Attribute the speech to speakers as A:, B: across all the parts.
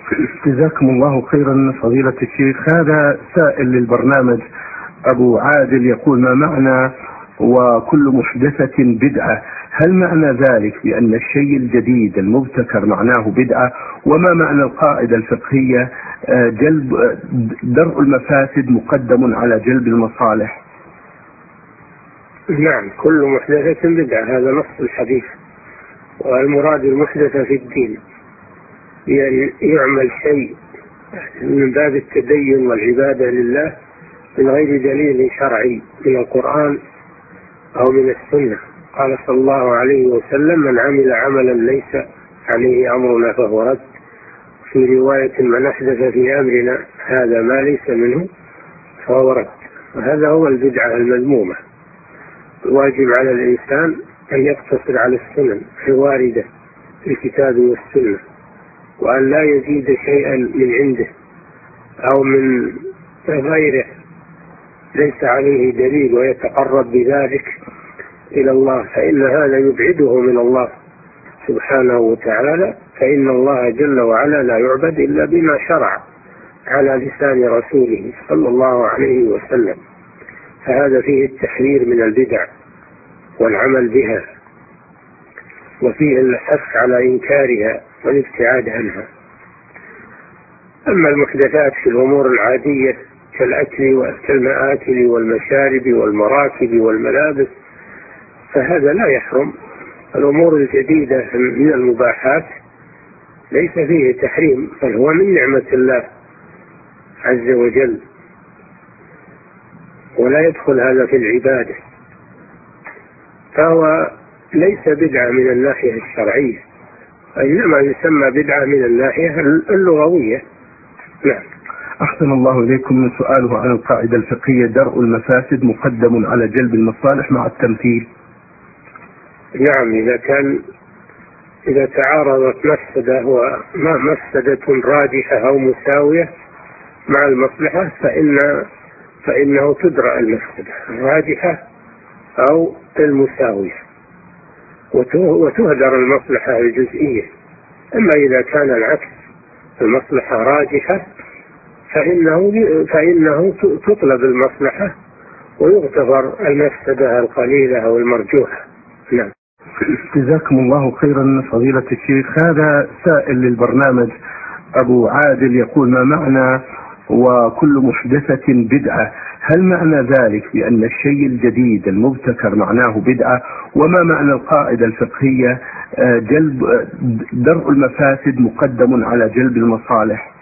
A: جزاكم الله خيرا فضيلة الشيخ. هذا سائل للبرنامج أبو عادل يقول: ما معنى وكل محدثة بدعة؟ هل معنى ذلك بأن الشيء الجديد المبتكر معناه بدعة؟ وما معنى القاعدة الفقهية درء المفاسد مقدم على جلب المصالح؟
B: نعم، كل محدثة بدعة، هذا نص الحديث. والمراد المحدثة في الدين يعني يعمل شيء من باب التدين والعبادة لله من غير دليل شرعي من القرآن أو من السنة. قال صلى الله عليه وسلم: من عمل عملا ليس عليه أمرنا فهو رد. في رواية: من أحدث في أمرنا هذا ما ليس منه فهو رد. وهذا هو البدعة المذمومة. الواجب على الإنسان أن يقتصر على السنن الواردة في الكتاب والسنة، وأن لا يزيد شيئا من عنده أو من غيره ليس عليه دليل ويتقرب بذلك إلى الله، فإن هذا يبعده من الله سبحانه وتعالى. فإن الله جل وعلا لا يعبد إلا بما شرع على لسان رسوله صلى الله عليه وسلم. فهذا فيه التحذير من البدع والعمل بها، وفيه الحث على إنكارها والابتعاد عنها. أما المحدثات في الأمور العادية كالأكل كالمآكل والمشارب والمراكب والملابس فهذا لا يحرم. الأمور الجديدة من المباحات ليس فيه تحريم، بل هو من نعمة الله عز وجل، ولا يدخل هذا في العبادة، فهو ليس بدعة من الناحية الشرعية، إنما يسمى بدعة من الناحية اللغوية. نعم.
A: أحسن الله إليكم. سؤاله عن القاعدة الفقهية: درء المفاسد مقدم على جلب المصالح مع التمثيل.
B: نعم، إذا تعارضت مفسدة ومفسدة راجحة أو مساوية مع المصلحة فإنه تدرأ المفسدة الراجحة أو المساوية وتهدر المصلحة الجزئية. أما إذا كان العكس، المصلحة راجحة، فإنه تطلب المصلحة ويغتفر المفسدة القليلة أو المرجوحة. نعم.
A: جزاكم الله خيرا فضيلة الشيخ. هذا سائل للبرنامج أبو عادل يقول: ما معنى وكل محدثة بدعة؟ هل معنى ذلك بأن الشيء الجديد المبتكر معناه بدعة؟ وما معنى القاعدة الفقهية درء المفاسد مقدم على جلب المصالح؟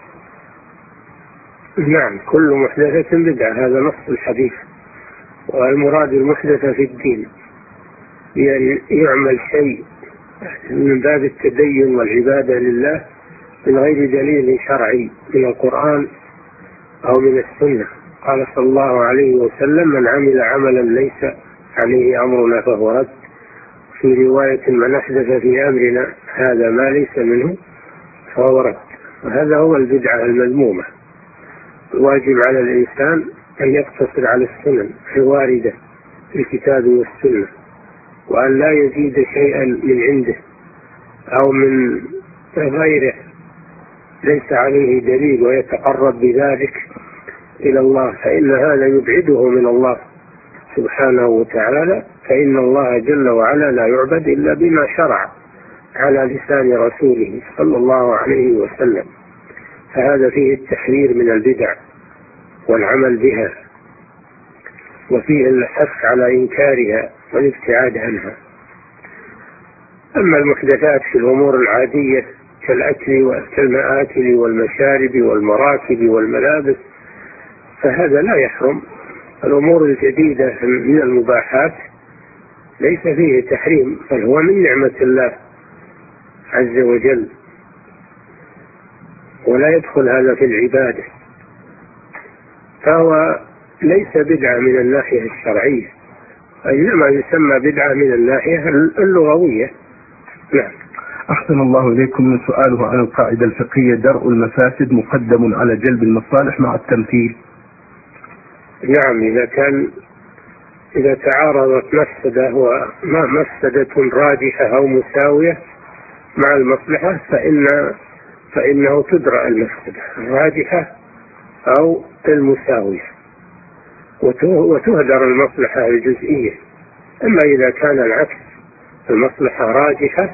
B: نعم، كل محدثة بدعة، هذا نص الحديث. والمراد المحدثة في الدين يعني يعمل شيء من باب التدين والعبادة لله من غير دليل شرعي من القرآن أو من السنة. قال صلى الله عليه وسلم: من عمل عملا ليس عليه أمرنا فهو رد. في رواية: من أحدث في أمرنا هذا ما ليس منه فهو رد. وهذا هو البدعة المذمومة. الواجب على الإنسان أن يقتصر على السنن الواردة في الكتاب والسنة، وأن لا يزيد شيئا من عنده أو من غيره ليس عليه دليل ويتقرب بذلك إلى الله، فإن هذا يبعده من الله سبحانه وتعالى. فإن الله جل وعلا لا يعبد إلا بما شرع على لسان رسوله صلى الله عليه وسلم. فهذا فيه التحذير من البدع والعمل بها، وفيه الحث على إنكارها والابتعاد عنها. أما المحدثات في الأمور العادية كالأكل كالمآكل والمشارب والمراكب والملابس فهذا لا يحرم. الأمور الجديدة من المباحات ليس فيه تحريم، بل هو من نعمة الله عز وجل، ولا يدخل هذا في العبادة، فهو ليس بدعة من الناحية الشرعية، إنما يسمى بدعة من الناحية اللغوية. نعم.
A: أحسن الله إليكم. سؤاله عن القاعدة الفقهية: درء المفاسد مقدم على جلب المصالح مع التمثيل.
B: نعم، إذا تعارضت مفسدة راجحة أو مساوية مع المصلحة فإنه تدرأ المفسدة الراجحة أو المساوية وتهدر المصلحة الجزئية. أما إذا كان العكس، المصلحة راجحة،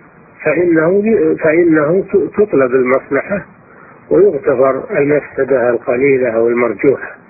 B: فإنه تطلب المصلحة ويغتفر المفسدة القليلة أو المرجوحة.